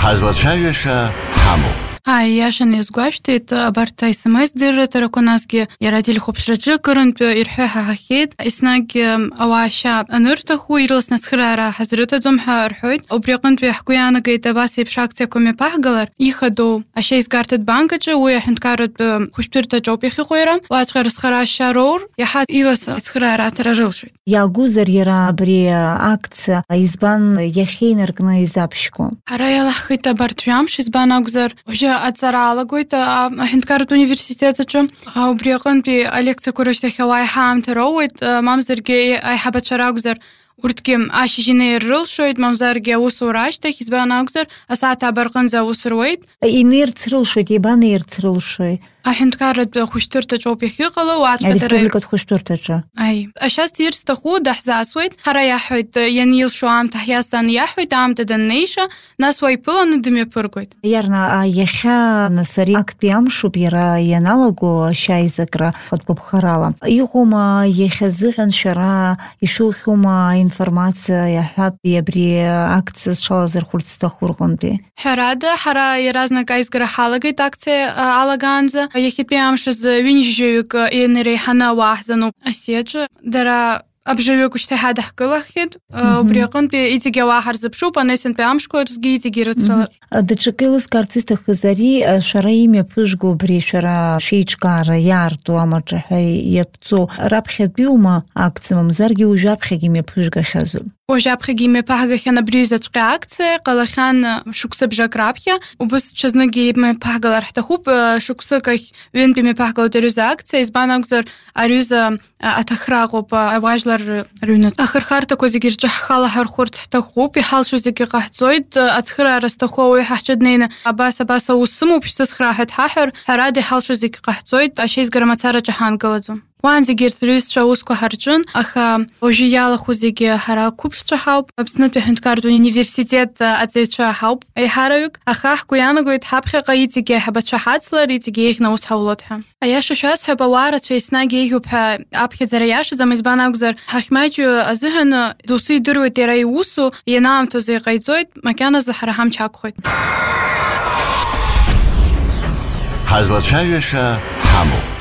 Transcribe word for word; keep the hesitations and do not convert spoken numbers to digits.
Ҳазлачаҩаша ҳаму. Аиашан иазгәашәҭеит абарҭ аесемес дырратарақәа, насгьы иара ателехәаԥшраҿы акырынтә ирҳәо ҳаҳахьеит. Еснагь ауаа ашьа анырҭаху ирласны ацхыраара ҳазрыҭаӡом ҳәа рҳәоит. Убри аҟынтәи ҳгәы иаанагеит абас еиԥш акциақәа мҩаԥаҳгалар ихадоу ашьа изгарҭатә банкаҿы, уи аҳәынҭқарратә хәышәтәырҭаҿ ауп иахьыҟоу иара. Уаҵәҟьа рызхара ашьа роур, иаҳа иласа ацхыраара аҭара рылшоит. Иаагәызар иара абри акциа избан иахьеинаркны изаԥшьго? Ҳара иалаҳхит абарҭ жәамш, избан акәзар уажәы аҵара алагоит аҳәынҭқарратә университет аҿы. Убри аҟынтәи алекциақәа рышьҭахь ауаа аиҳа аамҭа роуеит, мамзаргьы аиҳабацәа ракәзар урҭгьы ашьыжь инеир рылшоит, мамзаргьы аусура ашьҭахь, избан акәзар асааҭ ааба рҟынӡа аус руеит. Инеирц рылшоит, ибанеирц рылшои? Аҳәынҭқарратә хәышәтәырҭаҿ ауп иахьыҟало, ареспубликатә хәышәтәырҭаҿы. Аи, ашьа сҭиирц сҭаху даҳзаасуеит, ҳара иаҳҳәоит ианилшо аамҭа ҳиазҵааны иаҳҳәоит, аамҭа даннеиша, нас уа иԥыланы дымҩаԥыргоит. Иарна иахьа нас ари актәи амшуп иара ианалаго ашьа аизакра хатәгәаԥхарала. Иҟоума иахьазыҳәан шәара ишәухьоума аинформациа иаҳҳәап абри акциа зҽалазырхәырц зҭаху рҟынтәи? Ҳәарада, ҳара иаразнак аизгара ҳалагеит акциа алагаанӡа. Иахьатәи амшаз ҩынҩажәаҩык инареиҳаны ауаа ҳзануп асиаҿы. Дара абжаҩык шьҭа ҳадаҳкылахьеит. Убри аҟынтәи иҵегьы ауаа ҳарзыԥшуп, анесынтәи амшқәа рзгьы иҵегьы ирыцралар. Даҽакы еилыскаарц исҭахыз ари шәара имҩаԥыжәго абри шәара шәеиҿкаара иаарту амаҿаҳәа иаԥҵо раԥхьатәиума акциа, мамзаргьы уажәаԥхьагьы имҩаԥыжәгахьазу? Уажәаԥхьагьы имҩаԥаҳгахьан абри изаҵәҟьа акциа, ҟалахьан шықәсыбжак раԥхьа. Убыс ҽазныгьы имҩаԥаҳгалар ҳҭахуп, шықәсык ахь ҩынтәи имҩаԥаҳгалоит аҩыза акциа, избан акәзар аҩыза аҭахра аҟоуп ауаажәлар рыҩнаҿы. Ахырхарҭақәа зегьы рҿы ҳхалаҳархәырц ҳҭахуп, иҳалшо зегьы ҟаҳҵоит. Ацхыраара зҭаху ауаҩы ҳаҳҿы днеины абас абас аус сымоуп, шәсыцхраа ҳәа дҳаҳәар, ҳәарада иҳалшо зегьы ҟаҳҵоит, ашьа изгара мацараҿы ҳаанкылаӡом. Уаанӡагьы ирҭ рҩызцәа аусқәа ҳарҿын, аха уажәы иалахәу зегьы ҳара қәыԥшцәа ҳауп, Аԥснытәи аҳәынҭқарратә университет аҵаҩцәа ҳауп аиҳараҩык, аха ҳгәы иаанагоит ҳаԥхьаҟа иҵегьы аиҳабацәа ҳацлар, иҵегьы еиӷьны аус ҳаулот ҳәа. Аиаша шәасҳәап, ауаа рацәа еснагь еиӷьуп ҳәа аԥхьаӡара иашаӡам, избан акәзар ҳахьмаџьу азыҳәан досу идыруеит иара иусу, ианаамҭоз иҟаиҵоит, макьаназы ҳара ҳамч ақәхоит. Ҳазлацәажәаша ҳамоуп.